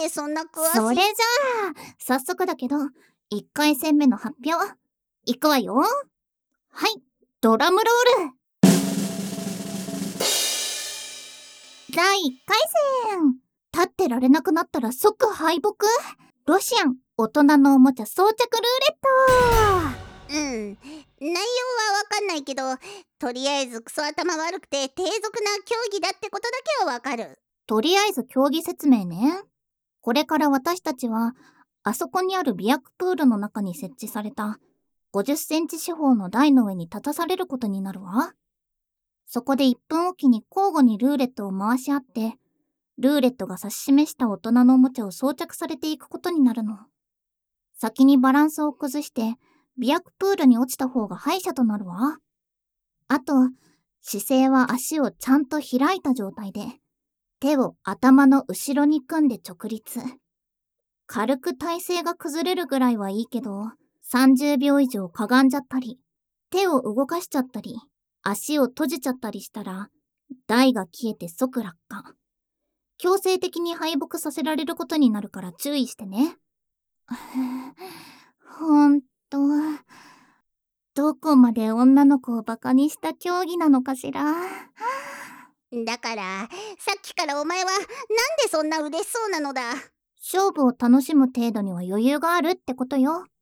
でそんな詳しい。 それじゃあ早速だけど1回戦目の発表いくわよ。はい、ドラムロール。第1回戦。立ってられなくなったら即敗北。ロシアン大人のおもちゃ装着ルーレット。 内容はわかんないけど、とりあえずクソ頭悪くて低俗な競技だってことだけはわかる。 とりあえず競技説明ね。これから私たちはあそこにあるビアクプールの中に設置された50センチ四方の台の上に立たされることになるわ。そこで1分おきに交互にルーレットを回し合って、ルーレットが指し示した大人のおもちゃを装着されていくことになるの。先にバランスを崩して、ビアクプールに落ちた方が敗者となるわ。あと、姿勢は足をちゃんと開いた状態で、手を頭の後ろに組んで直立。軽く体勢が崩れるぐらいはいいけど、30秒以上かがんじゃったり、手を動かしちゃったり、足を閉じちゃったりしたら、台が消えて即落下。強制的に敗北させられることになるから注意してね。ほんと、どこまで女の子をバカにした競技なのかしら。 だからさっきからお前はなんでそんな嬉しそうなのだ。 勝負を楽しむ程度には余裕があるってことよ。